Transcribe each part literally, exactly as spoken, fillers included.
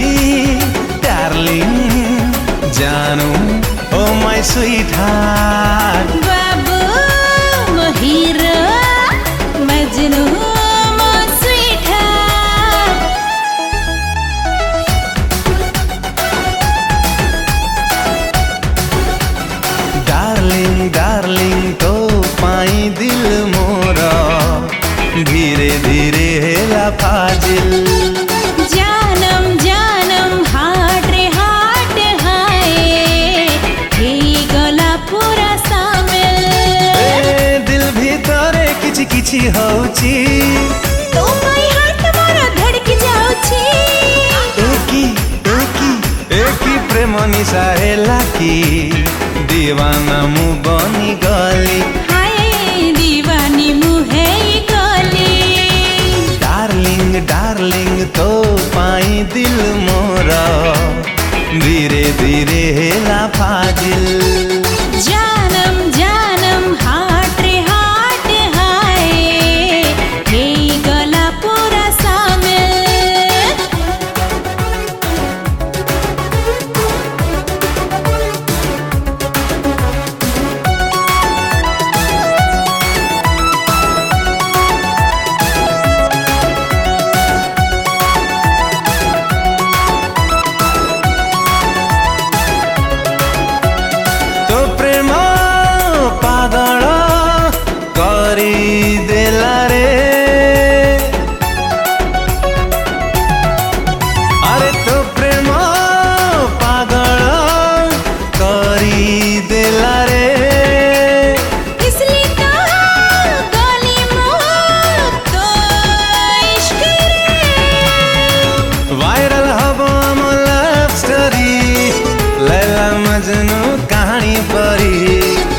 darling जानु ओ my sweet heart बाबु म हिरो मजनू म स्वीट हार्ट डार्लिङ डार्लिङ तो पाई दिल मोरा धीरे धीरे हेला फाजिल जानम जानम हाट रे हाट हाय हे गला पूरा सामिल ए दिल भीतरे किछि किछि होउची तो माई हार्ट मोर धड़की जाउची एकी एकी एकी प्रेम निशा हेला की दीवाना मु बनी गली हाय दीवानी मुहे गली डार्लिङ डार्लिङ तो पाई दिल मोरा धीरे धीरे हेला फाजिल जानम जानम हाट रे हाट हाय हे गला पूरा सामिल देला रे अरे तो प्रेम पागल करी देला रे इसलिए तो गली मुँह तो इश्क रे वायरल हब हम लव स्टोरी लैला मजनू कहानी परी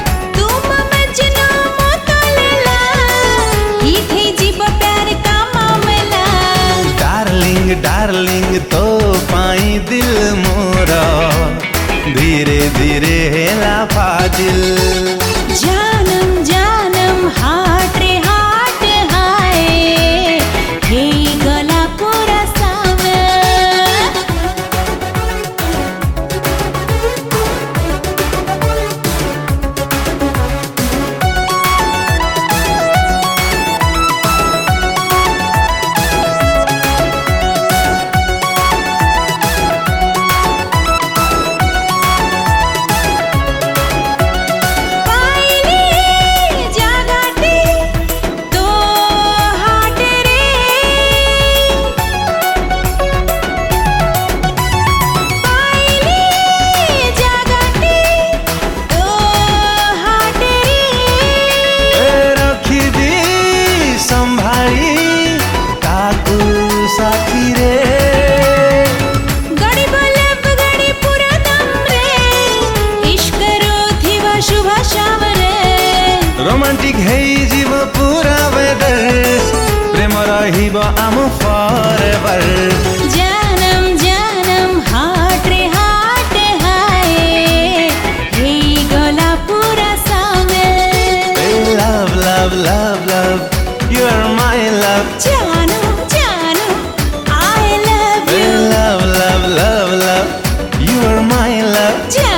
डार्लिंग तो पाई दिल मोरा धीरे धीरे हेला फाजिल जानम जानम हाट रे हाट हाय हे गला पूरा सामिल साथी रे गड़ी बलब गड़ी पूरा दम रे इश्क रो थिवा शुभ शाम रे रोमांटिक है जीव पूरा वेदर प्रेम रहिब आम फॉरएवर जानम जानम हाट रे हाट हाय हे गला पूरा सामिल love love love love you are my love जानू जानू I love you love love love love you are my love